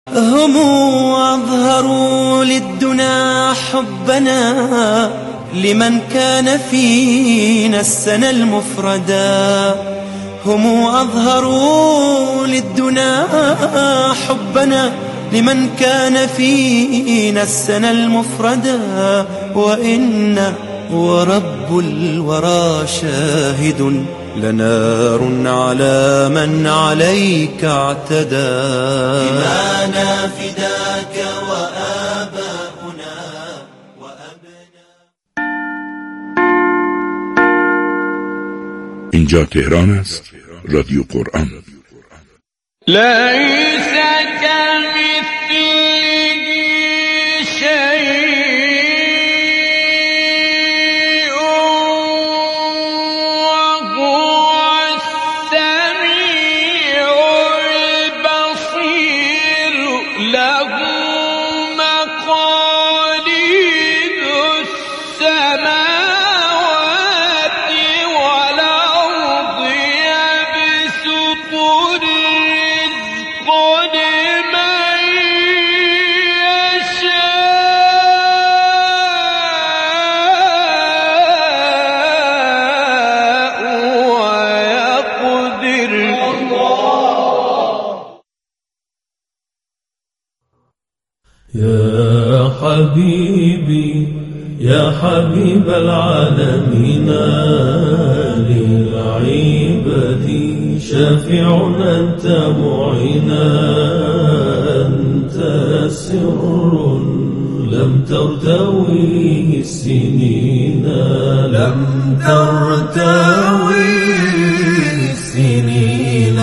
هم أظهروا للدنا حبنا لمن كان فينا السنة المفردا. هم أظهروا للدنا حبنا لمن كان فينا السنة المفردا. وإنا ورب الورى شاهد لنار على من عليك اعتدى. دمانا فداك وآباؤنا وأبناء. اینجا تهران است، رادیو قرآن. ليس كمثله شيء وهو السميع البصير. له مقاليد السماوات والأرض يبسط الرزق لمن يشاء ويقدر. يا حبيبي يا حبيب العالمين للعباد شافع أنت معينا. أنت سر لم ترتويه السنين. لم ترتويه السنين.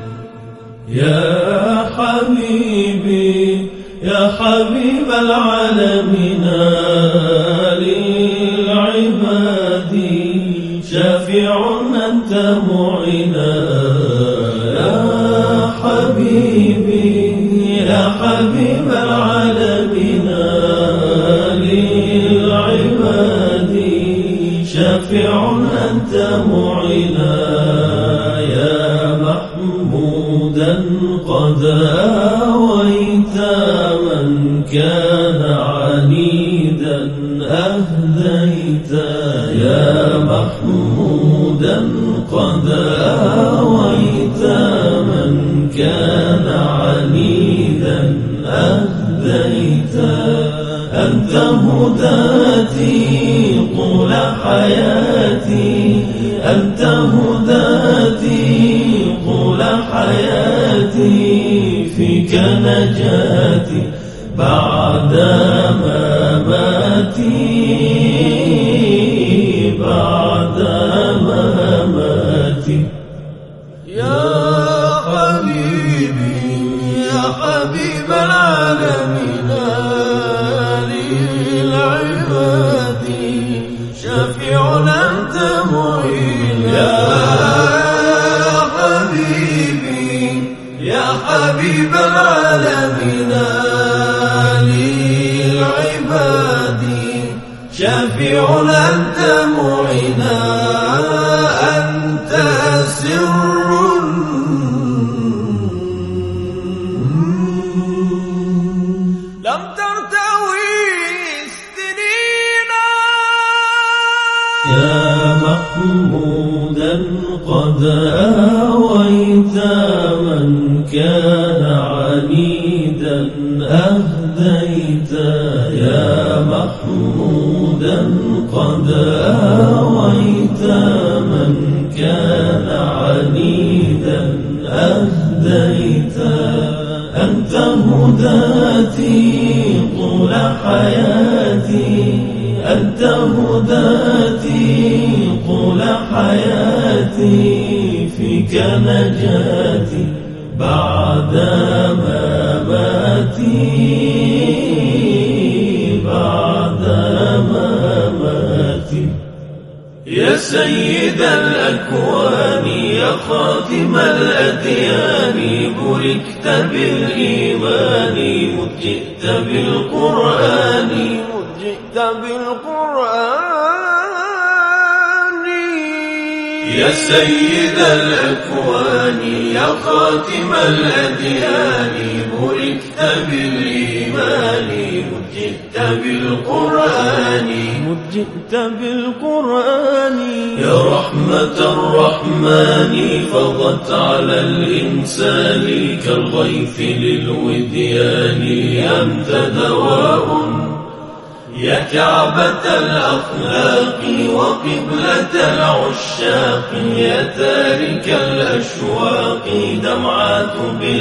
يا حبيبي يا حبيب العالمين للعباد شافع أنت معينا. يا حبيبي يا حبيب العالمين للعباد شافع أنت معينا. يا محمودا قد آويت من كان عنيدا أهديت. يا محمودا قد آويت من كان عنيدا أهديت. أنت هداتي طول حياتي. أنت هداتي طول حياتي. فيك نجاتي بعد مماتي. بعد مماتي. يا حبيبي يا حبيب العالمين للعباد شفيع أنت معين. يا حبيبي يا حبيب العالمين للعباد شفيع أنت معينا. أنت سر لم ترتوي السنين. يا محمودا قد آويت من كان عنيدا أهديت. يا محمودا قد آويت من كان عنيدا أهديت. أنت هداتي طول حياتي. أنت هداتي طول حياتي. فيك نجاتي بعد مماتي. بعد مماتي. يا سيد الأكوان يا خاتم الأديان بركت بالإيمان مذ جئت بالقرآن. مذ جئت بالقرآن. يا سيد الأكوان يا خاتم الأديان بُرِكْتَ بالإيمان مجئت بالقرآن يا رحمة الرحمن فضت على الإنسان كالغيث للوديان أنت دواء يا كعبة الأخلاق وقبلة العشاق يا تارك الأشواق دمعات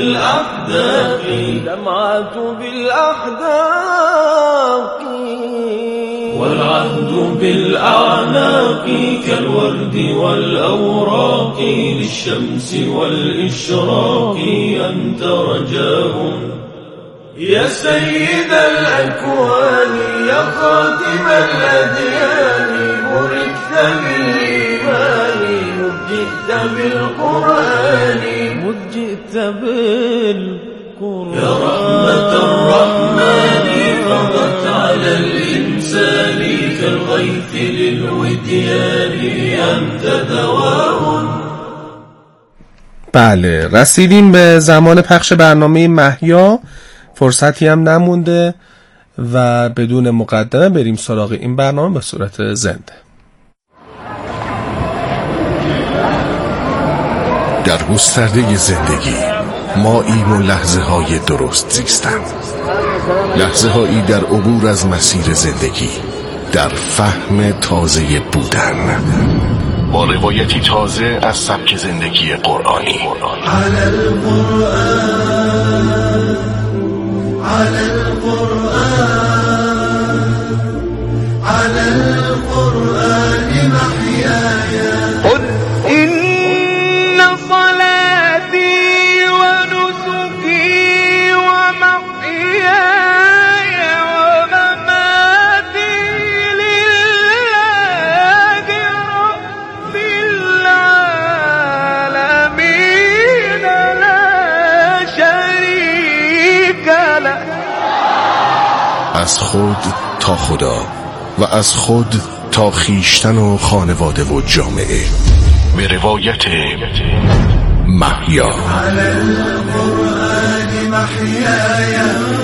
بالأحداق والعهد بالأعناق كالورد والأوراق للشمس والإشراق أنت رجاء يا سيد الأكوان يا خاتم الأديان بُرِكْتَ بالإيمان مجئت بالقرآن يا رحمة الرحمن فضت على الإنسان كالغيث للوديان أنت دواء. بله، رسیدیم به زمان پخش برنامه مهیا. فرصتی هم نمونده و بدون مقدمه بریم سراغ این برنامه به صورت زنده. در گسترده زندگی ما ایم و لحظه های درست زیستن، لحظه هایی در عبور از مسیر زندگی، در فهم تازه بودن، با روایتی تازه از سبک زندگی قرآنی. على القرآن محياي قل إن صلاتي ونسكي ومحياي ومماتي لله رب العالمين لا شريك له. از خود تا خدا و از خود تا خیشتن و خانواده و جامعه، به روایت مهیا. على القرآن محياي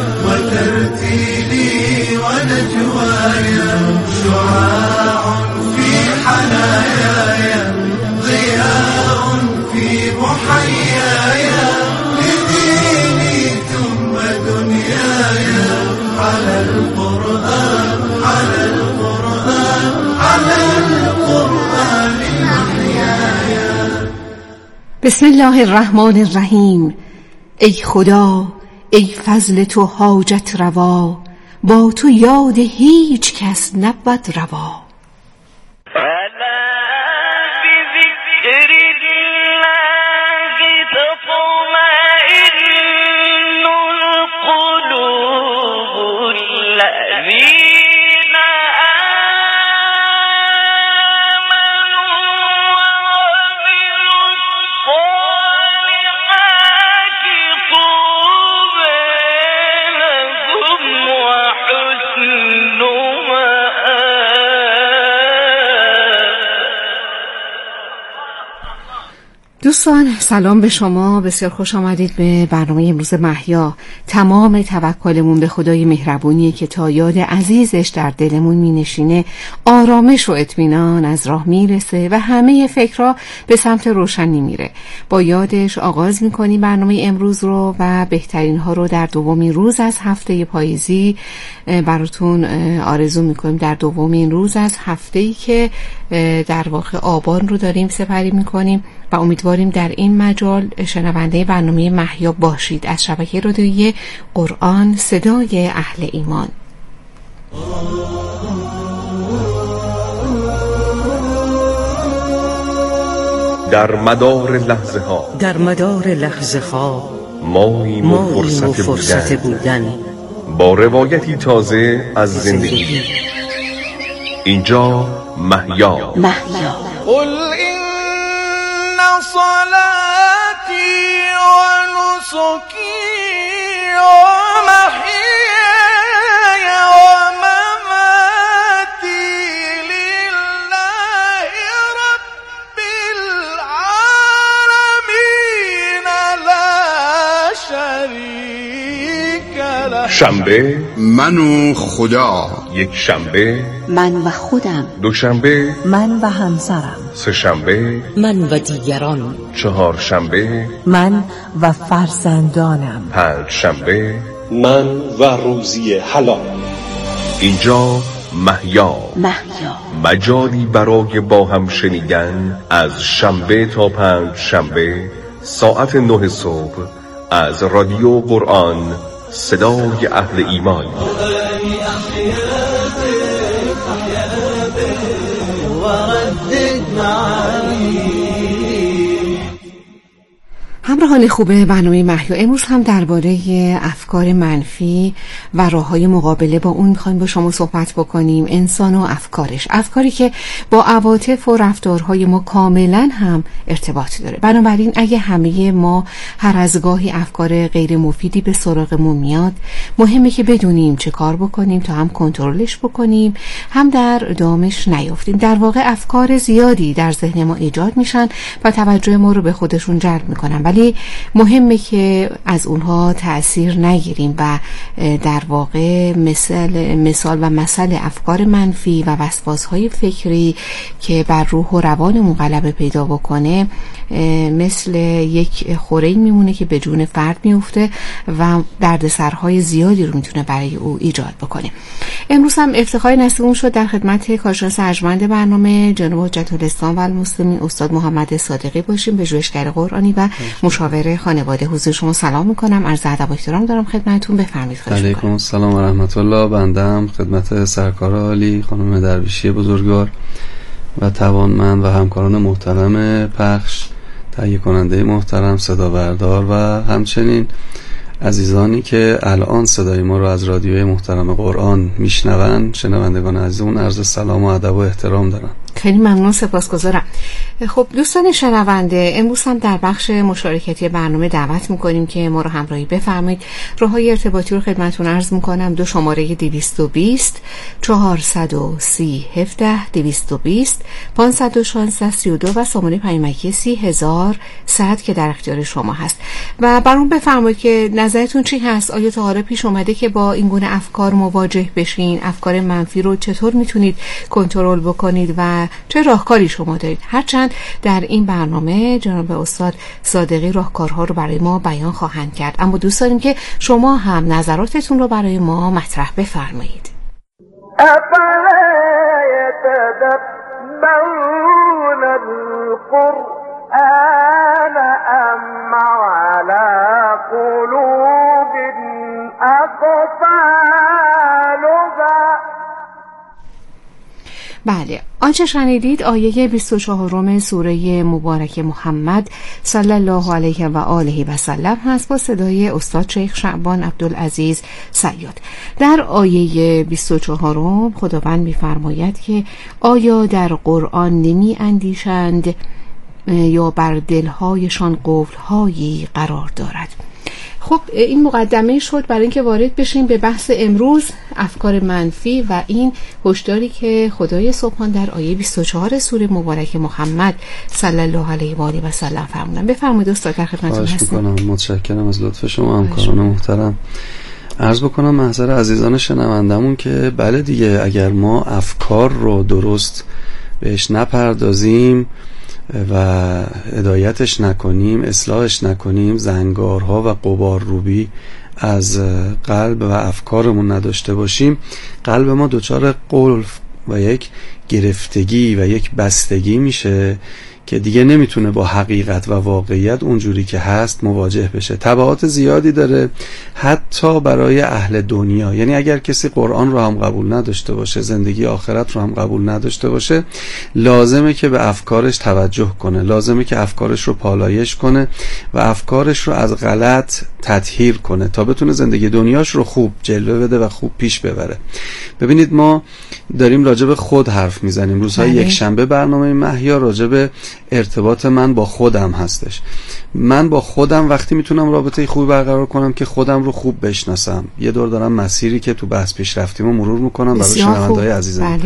وترتيلي ونجواي شعاع في حناياي ضياء في محياي لديني ثم دنياي. على القرآن على القرآن على القرآن محياي. بسم الله الرحمن الرحیم. ای خدا، ای فضل تو حاجت روا، با تو یاد هیچ کس نبود روا. دوستان سلام به شما، بسیار خوش آمدید به برنامه امروز مهیا. تمام توکلمون به خدای مهربونیه که تا یاد عزیزش در دلمون می نشینه آرامش و اطمینان از راه میرسه و همه فکرها به سمت روشنی میره. با یادش آغاز میکنیم برنامه امروز رو و بهترین ها رو در دومین روز از هفته پاییزی براتون آرزو میکنیم. در دومین روز از هفته‌ای که در واقع آبان رو داریم سپری میکنیم و امیدواریم در این مجال شنونده برنامه مهیا باشید از شبکه رادیویی قرآن صدای اهل ایمان. در مدار لحظه ها ماییم و فرصت بودن با روایتی تازه از زندگی. اینجا مهیا. قل إن صلاتي ونسكي ومحياي ومماتي لله رب العالمين لا شريك شنبه من و خدا، یک شنبه من و خودم، دوشنبه من و همسرم، سه شنبه من و دیگران، چهار شنبه من و فرزندانم، پنج شنبه من و روزی حلال. اینجا محیا، مجالی برای با هم شنیدن از شنبه تا پنج شنبه ساعت 9 صبح از رادیو قرآن، صدای اهل ایمان. همراهان خوب برنامه محیا، امروز هم درباره افکار منفی و راه‌های مقابله با اون می‌خوایم با شما صحبت بکنیم. انسان و افکارش، افکاری که با عواطف و رفتارهای ما کاملا هم ارتباط داره. بنابراین اگه همه ما هر از گاهی افکار غیر مفیدی به سراغمون میاد، مهمه که بدونیم چه کار بکنیم تا هم کنترلش بکنیم، هم در دامش نیافتیم. در واقع افکار زیادی در ذهن ما ایجاد میشن و توجه ما رو به خودشون جلب میکنن، ولی مهمه که از اونها تأثیر نگیریم و در واقع مثال و مثل افکار منفی و وسواس‌های فکری که بر روح و روانمون غلبه پیدا بکنه مثل یک خوره‌ای میمونه که به جون فرد میفته و دردسرهای زیادی رو میتونه برای او ایجاد بکنه. امروز هم افتخار نصیبمون شد در خدمت کارشناس ارجمند برنامه جناب حجت الاسلام و المسلمین استاد محمد صادقی باشیم، پژوهشگر قرآنی و مشاور خانواده. حضور شما سلام میکنم، عرض ادب و احترام دارم خدمتتون، بفرمایید. علیکم السلام و رحمت الله. بندم خدمت سرکار عالی خانم درویشی بزرگوار و توانمند و همکاران محترم پخش، تهیه کننده محترم، صدا بردار و همچنین عزیزانی که الان صدای ما رو از رادیوی محترم قرآن میشنون، شنوندگان عزیزمون، عرض سلام و ادب و احترام دارم. خیلی ممنون، سپاسگزارم. خب دوستان شنونده، امروز هم در بخش مشارکتی برنامه دعوت میکنیم که ما رو همراهی بفرمایید. راههای ارتباطی رو خدمتتون عرض میکنم. 2 شماره 220 430 17 220 516 32 و شماره پیامکی 30100 که در اختیار شما هست و برام بفرمایید که نظرتون چی هست. آیا تا حالا پیش اومده که با این گونه افکار مواجه بشین؟ افکار منفی رو چطور میتونید کنترل بکنید و چه راهکاری شما دارید؟ هرچند در این برنامه جناب استاد صادقی راهکارها رو برای ما بیان خواهند کرد، اما دوست داریم که شما هم نظراتتون رو برای ما مطرح بفرمایید. أفلا يتدبرون القرآن أم على قلوب أقفالها؟ بله، آنچه شنیدید آیه 24 سوره مبارک محمد صلی الله علیه و آله و سلم هست با صدای استاد شیخ شعبان عبدالعزیز صیاد. در آیه 24 خداوند می‌فرماید که آیا در قرآن نمی اندیشند یا بر دلهایشان قفل‌هایی قرار دارد؟ خب این مقدمه شد برای اینکه وارد بشیم به بحث امروز، افکار منفی و این هشداری که خدای سبحان در آیه 24 سوره مبارک محمد صلی الله علیه و آله و سلم فرمودن. بفرمایید استاد، در خدمتتون هستم. متشکرم از لطف شما همکاران محترم. عرض بکنم محضر عزیزان شنوندمون که بله دیگه، اگر ما افکار رو درست بهش نپردازیم و هدایتش نکنیم، اصلاحش نکنیم، زنگارها و غبارروبی از قلب و افکارمون نداشته باشیم، قلب ما دچار قلف و یک گرفتگی و یک بستگی میشه که دیگه نمیتونه با حقیقت و واقعیت اونجوری که هست مواجه بشه. تبعات زیادی داره حتی برای اهل دنیا. یعنی اگر کسی قرآن رو هم قبول نداشته باشه، زندگی آخرت رو هم قبول نداشته باشه، لازمه که به افکارش توجه کنه، لازمه که افکارش رو پالایش کنه و افکارش رو از غلط تطهیر کنه تا بتونه زندگی دنیاش رو خوب جلوه بده و خوب پیش ببره. ببینید ما داریم راجع به خود حرف میزنیم. روزهای یک شنبه برنامه محیا راجع به ارتباط من با خودم هستش. من با خودم وقتی میتونم رابطه خوبی برقرار کنم که خودم رو خوب بشناسم. یه دور دارم مسیری که تو بحث پیش رفتیم و مرور میکنم برای شنونده‌های عزیزم.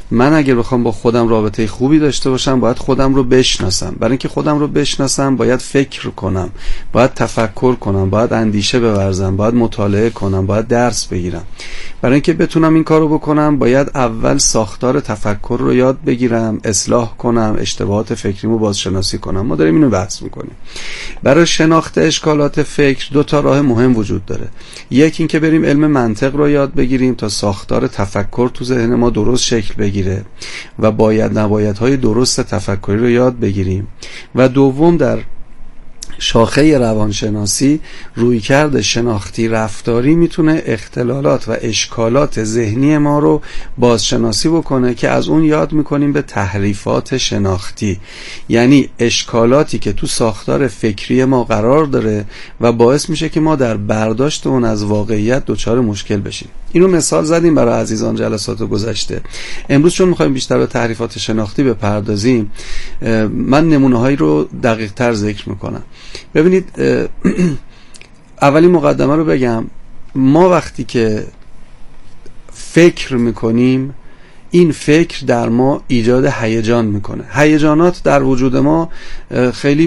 من اگر بخوام با خودم رابطه خوبی داشته باشم باید خودم رو بشناسم. برای اینکه خودم رو بشناسم باید فکر کنم، باید تفکر کنم، باید اندیشه بورزم، باید مطالعه کنم، باید درس بگیرم. برای اینکه بتونم این کارو بکنم باید اول ساختار تفکر رو یاد بگیرم، اصلاح کنم، اشتباهات فکریمو بازشناسی کنم. ما داریم اینو بحث میکنیم. برای شناخت اشکالات فکر 2 تا راه مهم وجود داره. یکی این که بریم علم منطق رو یاد بگیریم تا ساختار تفکر تو ذهن ما درست شکل بگیره و باید نبایدهای درست تفکری رو یاد بگیریم. و دوم در شاخه روانشناسی رویکرد شناختی رفتاری میتونه اختلالات و اشکالات ذهنی ما رو بازشناسی بکنه که از اون یاد میکنیم به تحریفات شناختی، یعنی اشکالاتی که تو ساختار فکری ما قرار داره و باعث میشه که ما در برداشت اون از واقعیت دچار مشکل بشیم. اینو مثال زدیم برای عزیزان جلسات گذشته. امروز چون میخوایم بیشتر به تحریفات شناختی بپردازیم من نمونه‌هایی رو دقیق تر ذکر میکنم. ببینید اولی مقدمه رو بگم. ما وقتی که فکر میکنیم این فکر در ما ایجاد هیجان میکنه. هیجانات در وجود ما خیلی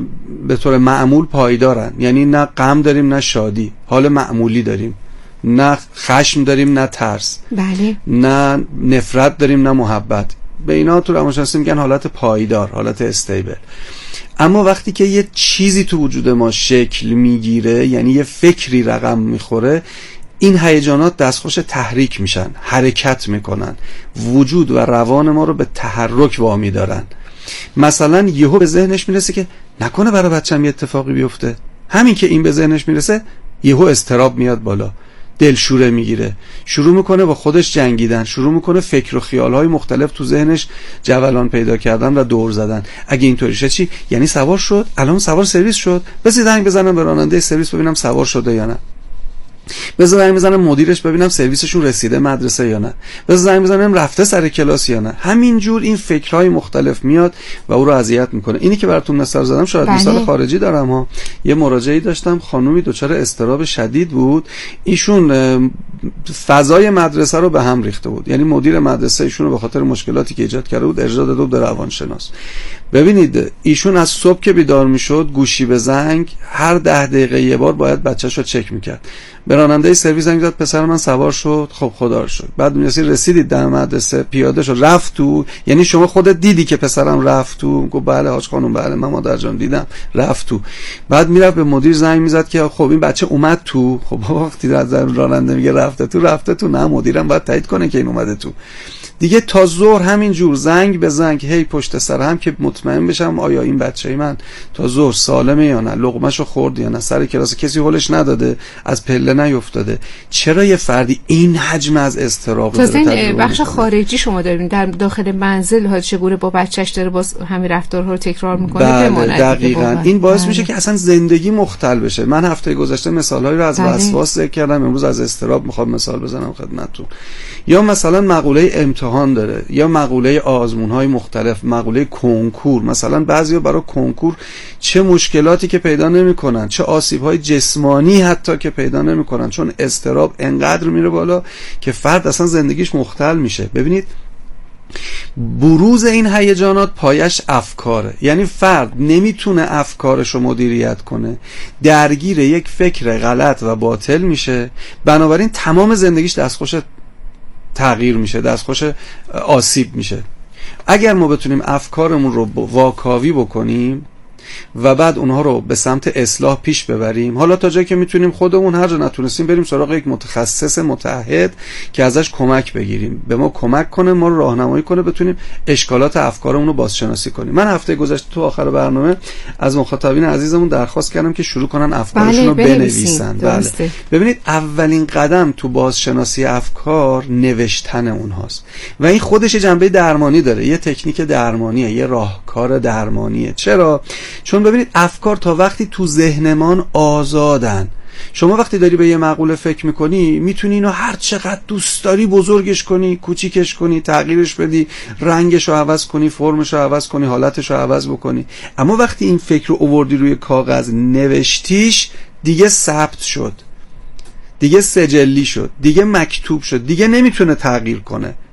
به طور معمول پایدارن، یعنی نه غم داریم نه شادی، حال معمولی داریم، نه خشم داریم نه ترس، بله، نه نفرت داریم نه محبت. به اینا تو روانشناسی میگن حالت پایدار، حالت استیبل. اما وقتی که یه چیزی تو وجود ما شکل میگیره، یعنی یه فکری رقم میخوره، این هیجانات دستخوش تحریک میشن، حرکت میکنن، وجود و روان ما رو به تحرک وامی دارن. مثلا یهو به ذهنش میرسه که نکنه برای بچه‌م یه اتفاقی بیفته. همین که این به ذهنش میرسه یهو اضطراب میاد بالا، دلشوره میگیره، شروع میکنه با خودش جنگیدن، شروع میکنه فکر و خیالهای مختلف تو ذهنش جولان پیدا کردن و دور زدن. اگه اینطوری شه چی؟ یعنی سوار شد، الان سوار سرویس شد، بذار زنگ بزنم به راننده سرویس ببینم سوار شده یا نه، بذار زنگ بزنم مدیرش ببینم سرویسشون رسیده مدرسه یا نه، بذار زنگ بزنم رفته سر کلاس یا نه. همینجور این فکرهای مختلف میاد و او رو اذیت میکنه. اینی که براتون مثال زدم شاید مثال خارجی دارم ها. یه مراجعه‌ای داشتم، خانومی دچار اضطراب شدید بود. ایشون فضای مدرسه رو به هم ریخته بود، یعنی مدیر مدرسه ایشون رو به خاطر مشکلاتی که ایجاد کرده بود ارجاع داده بود به روانشناس. ببینید ایشون از صبح که بیدار میشد گوشی به زنگ هر 10 دقیقه یه بار باید بچه‌شو چک میکرد. به راننده سرویس زنگ زد، پسر من سوار شد. خب خدا رو شکر. بعد رسیدید در مدرسه، پیاده شد رفت تو، یعنی شما خودت دیدی که پسرم رفت تو؟ گفت بله حاج خانم، بله من مادر جان دیدم رفت تو. بعد میرفت به مدیر زنگ میزد که خب این بچه اومد تو. خب وقتی راننده میگه رفته تو، نه مدیرم باید تایید کنه که این اومده تو. دیگه تا ظهر همین جور زنگ به زنگ هی پشت سر هم که مطمئن بشم آیا این بچه من تا ظهر سالمه یا نه، لقمه‌شو خورد یا نه، سر کلاس کسی هولش نداده، از پله نیفتاده. چرا یه فردی این حجم از اضطراب داره؟ تازه این بخش خارجی شما دارین در داخل منزل ها چگونه با بچهش داره باز همین رفتارها رو تکرار میکنه. بله دقیقاً. این باعث میشه که اصلا زندگی مختل بشه. من هفته گذشته مثالهایی رو از وسواس ذکر کردم، امروز از اضطراب میخوام مثال بزنم خدمتتون. یا مثلا مقوله امتحان داره، یا مقوله آزمون‌های مختلف، مقوله کنکور. مثلا بعضیا برای کنکور چه مشکلاتی که پیدا نمی‌کنن، چه آسیب‌های جسمانی حتی که پیدا نمی‌کنن، چون اضطراب انقدر میره بالا که فرد اصلا زندگیش مختل میشه. ببینید بروز این هیجانات پایش افکاره، یعنی فرد نمیتونه افکارش رو مدیریت کنه، درگیر یک فکر غلط و باطل میشه، بنابراین تمام زندگیش دستخوش تغییر میشه، دستخوش آسیب میشه. اگر ما بتونیم افکارمون رو واکاوی بکنیم و بعد اونها رو به سمت اصلاح پیش ببریم، حالا تا جایی که میتونیم خودمون، هر جا نتونستیم بریم سراغ یک متخصص متعهد که ازش کمک بگیریم، به ما کمک کنه، ما رو راهنمایی کنه، بتونیم اشکالات افکارمون رو بازشناسی کنیم. من هفته گذشته تو آخر برنامه از مخاطبین عزیزمون درخواست کردم که شروع کنن افکارشون رو بنویسن. بله. ببینید اولین قدم تو بازشناسی افکار نوشتن اونهاست و این خودش جنبه درمانی داره، یه تکنیک درمانیه، یه راهکار درمانیه. چرا؟ چون ببینید افکار تا وقتی تو ذهنمان آزادن. شما وقتی داری به یه مقوله فکر میکنی میتونی اینو هر چقدر دوست داری بزرگش کنی، کوچیکش کنی، تغییرش بدی، رنگش رو عوض کنی، فرمش رو عوض کنی، حالتش رو عوض بکنی. اما وقتی این فکر رو آوردی روی کاغذ نوشتیش، دیگه ثبت شد، دیگه سجلی شد، دیگه مکتوب شد، دیگه نمیتونه تغییر کنه.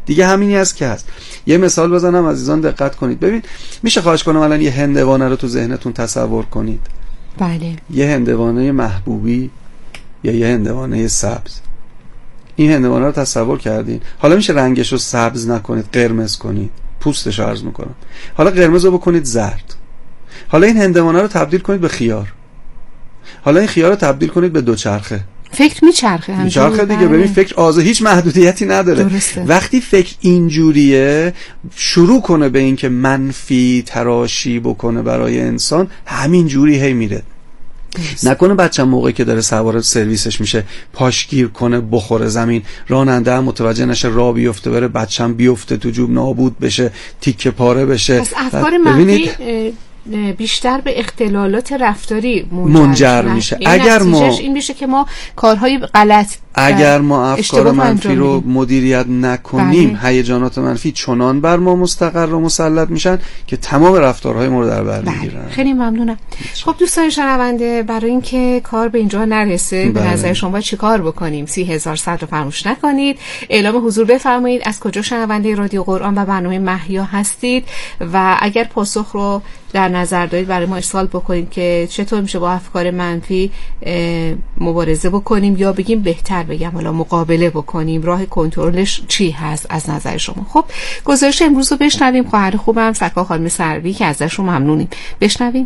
دیگه همینی است که هست. یه مثال بزنم عزیزان دقت کنید. ببین میشه خواهش کنم الان یه هندوانه رو تو ذهنتون تصور کنید. بله. یه هندوانه محبوبی یا یه هندوانه سبز. این هندوانه رو تصور کردین. حالا میشه رنگش رو سبز نکنید، قرمز کنید. پوستش رو عرض میکنم. حالا قرمز رو بکنید زرد. حالا این هندوانه رو تبدیل کنید به خیار. حالا این خیار رو تبدیل کنید به دوچرخه. فکر میچرخه دیگه. ببین فکر هیچ محدودیتی نداره. درسته. وقتی فکر اینجوریه شروع کنه به این که منفی تراشی بکنه برای انسان، همین جوری هی میره. نکنه بچه‌م موقعی که داره سوار سرویسش میشه پاشگیر کنه بخوره زمین، راننده هم متوجه نشه راه بیفته بره، بچه‌م بیفته تو جوب نابود بشه، تیکه پاره بشه. پس افکار منفی بیشتر به اختلالات رفتاری منجر میشه. اگر ما این میشه که ما کارهای غلط، اگر ما افکار منفی رو مدیریت نکنیم، هیجانات منفی چنان بر ما مستقر و مسلط میشن که تمام رفتارهای ما رو در بر میگیرن. خیلی ممنونم. خب دوستان شنونده، برای اینکه کار به اینجا نرسه به نظر شما باید چیکار بکنیم؟ 30100 رو فراموش نکنید. اعلام حضور بفرمایید از کجا شنونده رادیو قرآن و برنامه محیا هستید و اگر پاسخ رو در نظر دارید برای ما ارسال بکنید که چطور میشه با افکار منفی مبارزه بکنیم، یا بگیم بهتر بگم حالا مقابله بکنیم، راه کنترلش چی هست از نظر شما. خب گزارش امروز رو بشنویم. خواهر خوبم سکا خانم سروی که ازشون ممنونیم. بشنویم.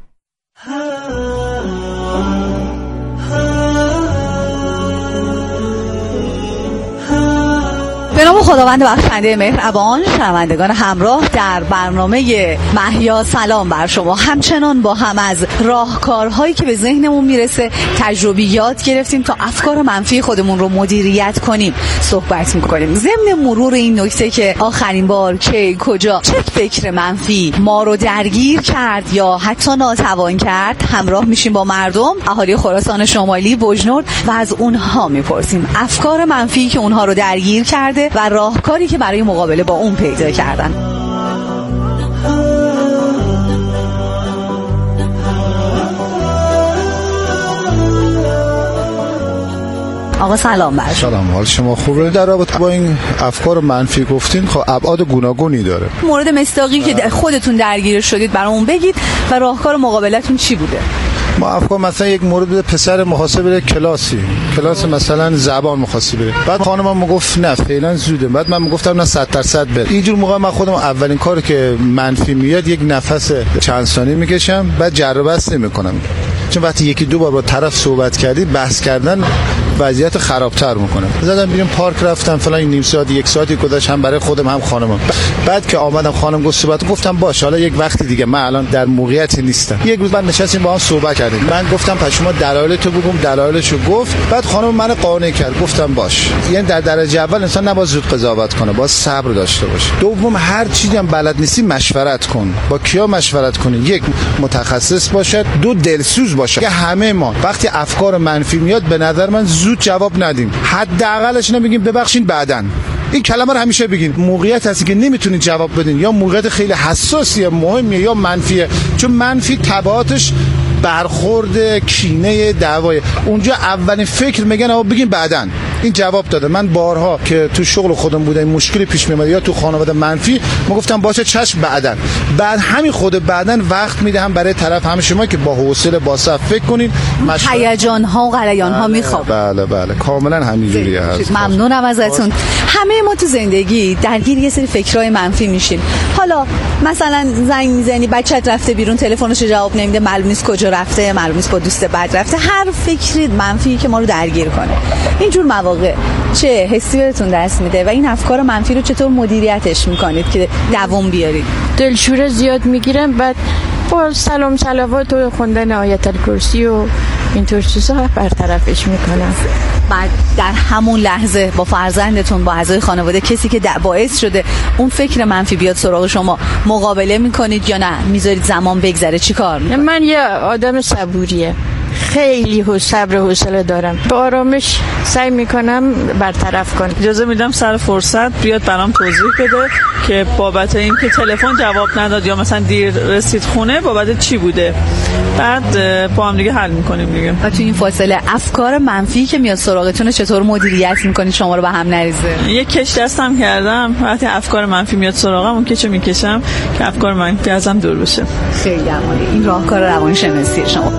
به نام خداوند بخشنده مهربان، شنوندگان همراه در برنامه محیا سلام بر شما. همچنان با هم از راهکارهایی که به ذهنمون میرسه، تجربیات گرفتیم تا افکار منفی خودمون رو مدیریت کنیم صحبت میکنیم. ضمن مرور این نکته که آخرین بار که کجا چه فکر منفی ما رو درگیر کرد یا حتی ناتوان کرد، همراه میشیم با مردم اهالی خراسان شمالی، بوجنورد و از اونها میپرسیم افکار منفی که اونها رو درگیر کرده و راهکاری که برای مقابله با اون پیدا کردن. آقا سلام بر شما. سلام، حال شما خوبه؟ در رابطه با این افکار منفی گفتین، خب ابعاد گوناگونی داره. مورد مصداقی که خودتون درگیر شدید برامون بگید و راهکار مقابلتون چی بوده؟ ما افکار مثلا یک مورد پسر می‌خواسته بره کلاس مثلا زبان می‌خواسته بره، بعد خانمم میگفت نه فعلا زوده، بعد من میگفتم نه 100% بره. اینجور موقع من خودم اولین کاری که منفی میاد یک نفس چند ثانیه میکشم، بعد جر بحث نمی‌کنم، چون وقتی یکی دو بار با طرف صحبت کردی بحث کردن وضعیت خرابتر میکنه. زدم بیرون پارک رفتم فلان، نیم ساعت یک ساعتی گذشت هم برای خودم هم خانمم. بعد که آمدم خانم گفت صحبت، گفتم باشه حالا یک وقتی دیگه من الان در موقعیتی نیستم. یک روز بعد نشستیم با هم صحبت کردیم، من گفتم پس شما دلایلتو بگم، دلایلشو گفت، بعد خانم منو قانع کرد، گفتم باش. یعنی در درجه اول انسان نباید زود قضاوت کنه، باید صبر داشته باشه. دوم هر چیزی هم بلد نیستی مشورت کن. با کیا مشورت کنی؟ یک متخصص باشه، دو دلسوز باشه. که همه ما وقتی افکار منفی میاد به نظر من زود جواب ندیم، حداقلش نمیگیم ببخشید بعدن. این کلمه رو همیشه بگین. موقعیت هستی که نمیتونید جواب بدین، یا موقعیت خیلی حساسیه، مهمه، یا منفیه، چون منفی تبعاتش برخورد، کینه، دعوای. اونجا اولین فکر میگن آقا بگین بعدن. این جواب داده. من بارها که تو شغل خودم بودم مشکلی پیش میاد یا تو خانواده منفی، ما گفتم باشه چشم بعدن. بعد همین خود بعدن وقت میدهم برای طرف هم شما که با حوصله با صبر فکر کنین. هیجان ها و غلیان ها میخوام. بله کاملا همینجوریه هست. ممنونم ازتون. همه ما تو زندگی درگیر یه سری فکرای منفی میشیم. حالا مثلا زنگ میزنی بچت رفته بیرون، تلفنش جواب نمیده، معلوم نیست کجا رفته، معلوم نیست با دوست بد رفته. هر فکری منفی که ما رو درگیر کنه، اینجور مواقع چه حسی بهتون دست میده و این افکار منفی رو چطور مدیریتش میکنید که دوام بیارید؟ دلشوره زیاد میگیرم، بعد با سلام صلوات و خوندن آیت الکرسی و اینطور چیزا برطرفش میکنم. بعد در همون لحظه با فرزندتون، با اعضای خانواده، کسی که باعث شده اون فکر منفی بیاد سراغ شما، مقابله میکنید یا نه میذارید زمان بگذره؟ چی کار میکنید؟ من یه آدم صبوریه، خیلی صبر و حوصله دارم. با آرامش سعی میکنم برطرف کنم. اجازه میدم سر فرصت بیاد برام توضیح بده که بابت این که تلفن جواب نداد یا مثلا دیر رسید خونه بابت چی بوده، بعد با هم دیگه حل میکنیم دیگه. و تو این فاصله افکار منفی که میاد سراغتون چطور مدیریت میکنید شما رو به هم نریزه؟ یه کش دستم کردم، وقتی افکار منفی میاد سراغم اون کشو میکشم که افکار منفی ازم دور بشه. خیلی عالی. این راهکار روانشناسی شما.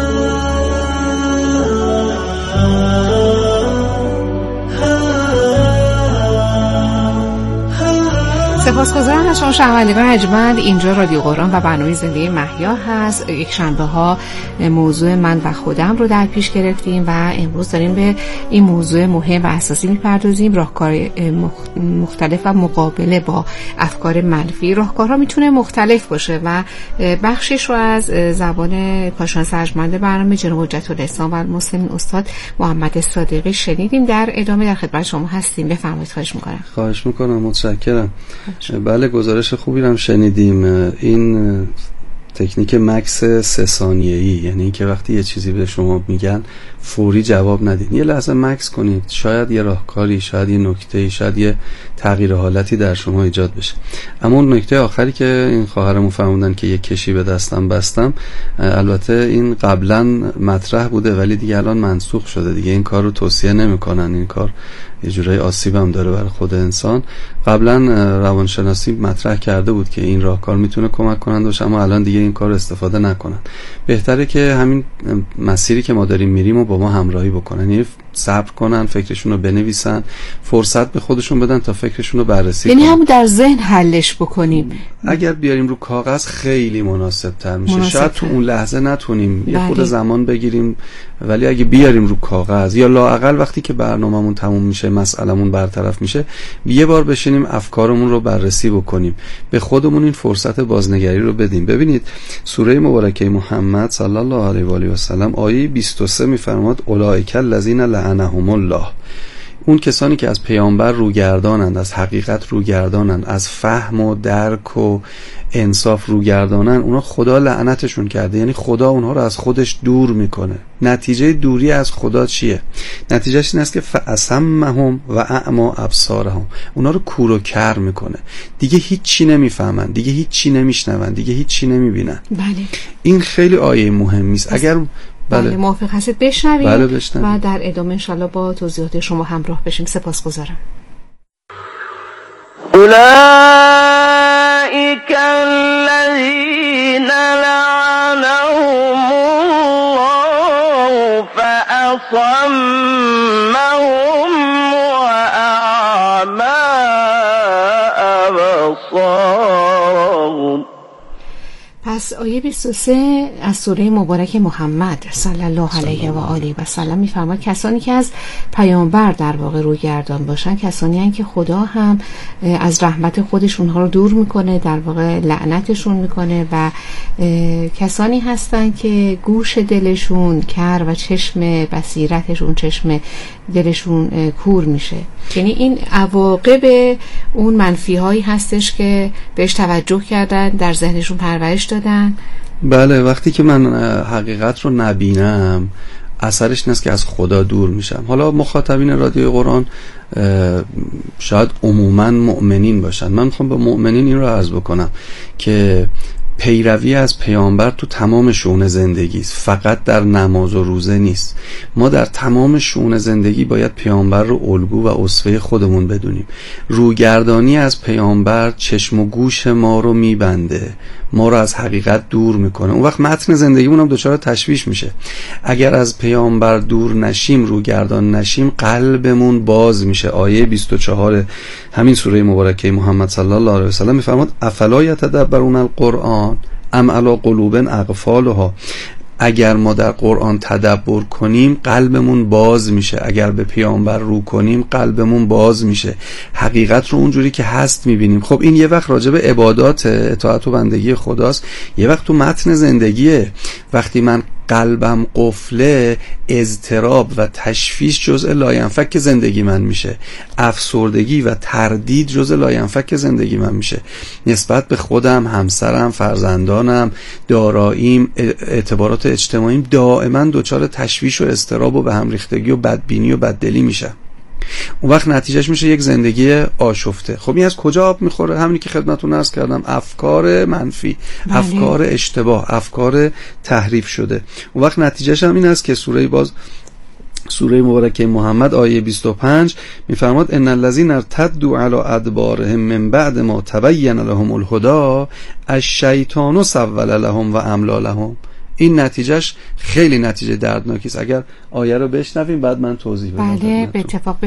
سپاسگزارم از شما شنوندگان ارجمند. اینجا رادیو قرآن و برنامه زنده محیا هست. یک شنبه ها موضوع من و خودم رو در پیش گرفتیم و امروز داریم به این موضوع مهم و اساسی میپردازیم، راهکار مختلف و مقابله با افکار منفی. راهکارها میتونه مختلف باشه و بخشش رو از زبان کارشناس ارجمند برنامه جناب حجت الاسلام و المسلمین استاد محمد صادقی شنیدیم. در ادامه در خدمت شما هستیم. بفرمایید. خواهش میکنم. متشکرم. بله، گزارش خوبی هم شنیدیم. این تکنیک مکس 3 ثانیه‌ای، یعنی اینکه وقتی یه چیزی به شما میگن فوری جواب ندید، یه لحظه مکس کنید، شاید یه راهکاری، شاید یه نکته‌ای، شاید یه تغییر حالتی در شما ایجاد بشه. اما اون نکته آخری که این خواهرمون فرمودن که یه کشی به دستم بستم، البته این قبلا مطرح بوده ولی دیگه الان منسوخ شده دیگه، این کار رو توصیه نمی‌کنن. این کار یه جورایی آسیب هم داره برای خود انسان. قبلا روانشناسی مطرح کرده بود که این راهکار میتونه کمک کننده باشه، اما الان دیگه این کار استفاده نکنن. بهتره که همین مسیری که ما داریم میریم و با ما همراهی بکنن، یعنی صبر کنن، فکرشون رو بنویسن، فرصت به خودشون بدن تا فکرشون رو بررسی کنن. یعنی همون در ذهن حلش بکنیم. اگر بیاریم رو کاغذ خیلی مناسب تر میشه. شاید تو اون لحظه نتونیم، یه خود زمان بگیریم، ولی اگه بیاریم رو کاغذ یا لااقل وقتی که برنامه‌مون تموم میشه، مسئله‌مون برطرف میشه، یه بار بشینیم افکارمون رو بررسی بکنیم، به خودمون این فرصت بازنگری رو بدیم. ببینید سوره مبارکه محمد صلی الله علیه و آله و سلم آیه 23 میفرماد اولئک الذین لعنهم الله، اون کسانی که از پیامبر روگردانند، از حقیقت روگردانند، از فهم و درک و انصاف روگردانند، اونا خدا لعنتشون کرده، یعنی خدا اونها رو از خودش دور میکنه. نتیجه دوری از خدا چیه؟ نتیجهش این است که فأصمهم و اعمی ابصارهم، اونا رو کور و کر میکنه، دیگه هیچی نمیفهمن، دیگه هیچی نمیشنون، دیگه هیچی نمیبینن. بله، این خیلی آیه مهمی است. اگر بله موافق هستید بشنویم. بله بشنویم و در ادامه انشالله با توضیحات شما همراه بشیم. سپاسگزارم. اولئک الذین لعنهم الله فأصمهم و اعمی ابصارهم. پس آیه 23 از سوره مبارک محمد صلی الله علیه و آله و سلم میفرماید کسانی که از پیامبر در واقع روگردان باشن، کسانی هستند که خدا هم از رحمت خودش اونها رو دور میکنه، در واقع لعنتشون میکنه، و کسانی هستند که گوش دلشون کر و چشم بصیرتشون، چشم دلشون کور میشه. یعنی این عواقب اون منفی هایی هستش که بهش توجه کردن، در ذهنشون پرورش دادن. بله، وقتی که من حقیقت رو نبینم اثرش این است که از خدا دور میشم. حالا مخاطبین رادیو قرآن شاید عموما مؤمنین باشن، من میخوام به مؤمنین این رو عرض بکنم که پیروی از پیامبر تو تمام شؤون زندگی است، فقط در نماز و روزه نیست. ما در تمام شؤون زندگی باید پیامبر رو الگو و اسوه خودمون بدونیم. روگردانی از پیامبر چشم و گوش ما رو میبنده، ما رو از حقیقت دور میکنه. اون وقت متن زندگیمون هم دچار تشویش میشه. اگر از پیامبر دور نشیم، روگردان نشیم، قلبمون باز میشه. آیه 24 همین سوره مبارکه محمد صلی الله علیه و سلم میفرماد افلا یتدبرون القرآن ام علی قلوب اقفالها. اگر ما در قرآن تدبر کنیم قلبمون باز میشه، اگر به پیامبر رو کنیم قلبمون باز میشه، حقیقت رو اونجوری که هست میبینیم. خب این یه وقت راجع به عبادات، اطاعت و بندگی خداست، یه وقت تو متن زندگیه. وقتی من قلبم قفله، اضطراب و تشویش جزء لاینفک زندگی من میشه، افسردگی و تردید جزء لاینفک زندگی من میشه، نسبت به خودم، همسرم، فرزندانم، داراییم، اعتبارات اجتماعیم دائما دچار تشویش و اضطراب و به هم ریختگی و بدبینی و بددلی میشه. اون وقت نتیجهش میشه یک زندگی آشفته. خب این از کجا آب میخوره؟ همینی که خدمتتون عرض کردم، افکار منفی، افکار اشتباه، افکار تحریف شده. اون وقت نتیجهش هم این است که سوره مبارکه محمد آیه 25 میفرماد ان الذين ارتدوا على ادبارهم من بعد ما تبين لهم الهدى الشیطان سول لهم و املی لهم. این نتیجهش خیلی نتیجه دردناکی است. اگر آیه رو بشنویم بعد من توضیح بدم. بله، به اتفاق